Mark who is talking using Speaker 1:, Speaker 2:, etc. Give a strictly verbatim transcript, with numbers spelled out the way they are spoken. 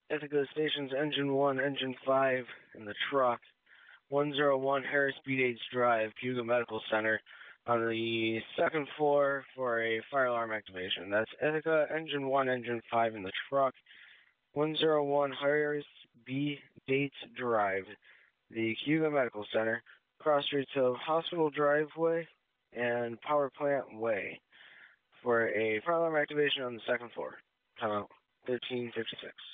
Speaker 1: Ithaca Station's Engine one, Engine five in the truck. one oh one Harris Beat Aids Drive, Cayuga Medical Center, on the second floor for a fire alarm activation. That's Ithaca, Engine one, Engine five in the truck. one oh one Harris B. Dates Drive, the Cayuga Medical Center, cross streets of Hospital Driveway and Power Plant Way for a fire alarm activation on the second floor. Time out thirteen fifty-six.